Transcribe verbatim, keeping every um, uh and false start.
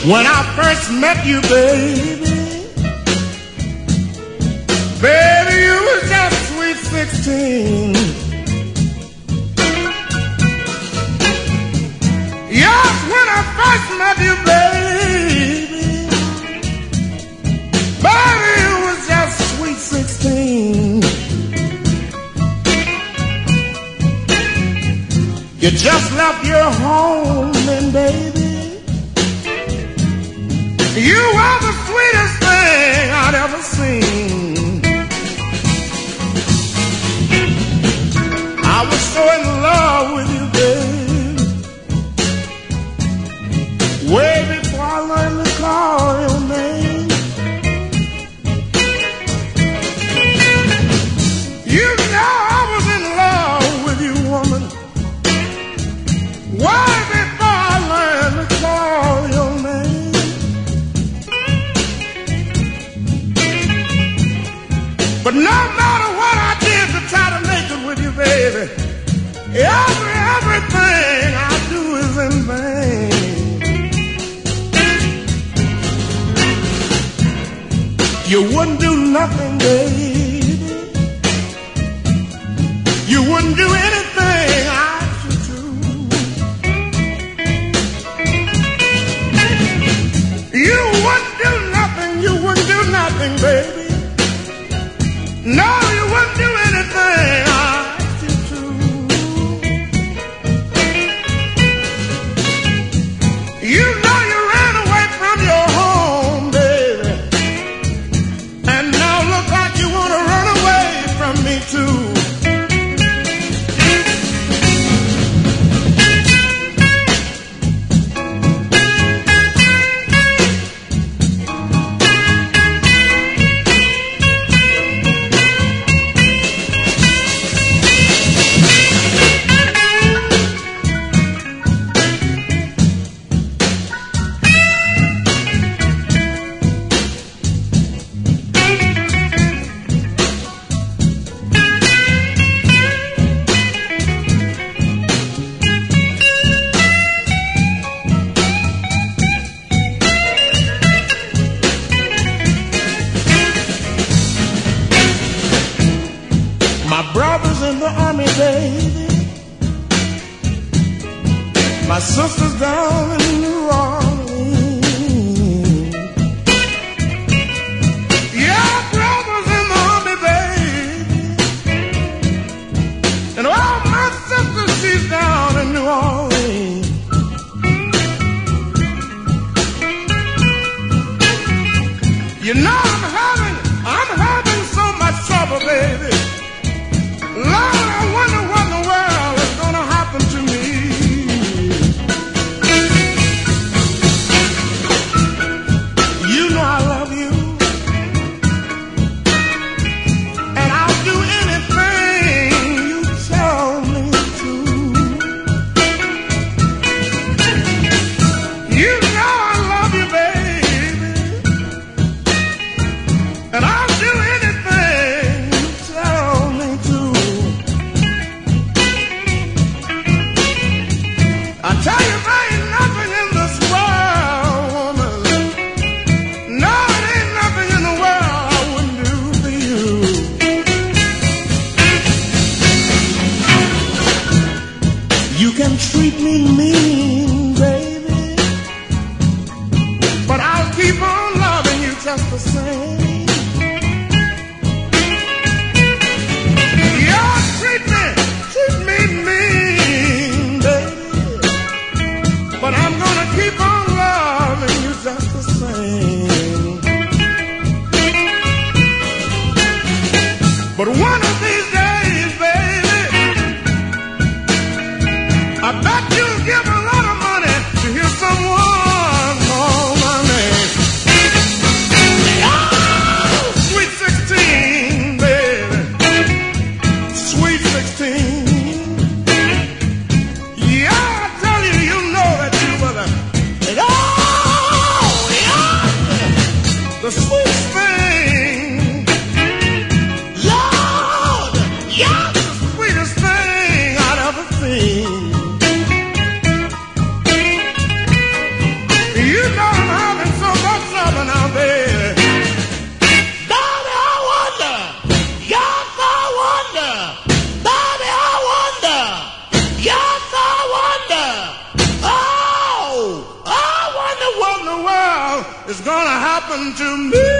When I first met you, baby, baby, you was just sweet sixteen. Yes, when I first met you, baby, baby, you was just sweet sixteen. You just left your home and baby, you are the sweetest thing I'd ever seen. I was so in love with you, babe, way before I learned to call your name. You know I was in love with you, woman, way before I learned to call your name. But no matter what I did to try to make it with you, baby, every, everything I do is in vain. You wouldn't do nothing, baby. You wouldn't do anything I should do. You wouldn't do nothing, you wouldn't do nothing, baby. No, you wouldn't do anything I asked you to. You know you ran away from your home, baby, and now look like you want to run away from me too. My brother's in the army, baby. My sister's down in New Orleans. Yeah, brother's in the army, baby. And all my sister, she's down in New Orleans. You know I'm having, I'm having so much trouble, baby. Lord, I wonder what in the world is going to happen to me. You know I love you, and I'll do anything you tell me to. You know I love you, baby, and I'll do anything you tell me to. I tell you, there ain't nothing in this world, woman. No, it ain't nothing in the world I wouldn't do for you. You can treat me mean, baby, but I'll keep on loving you just the same. Yeah, treat me, treat me mean, baby, but I'm gonna keep on loving you just the same. But one of these days, baby, I bet you'll give a to me.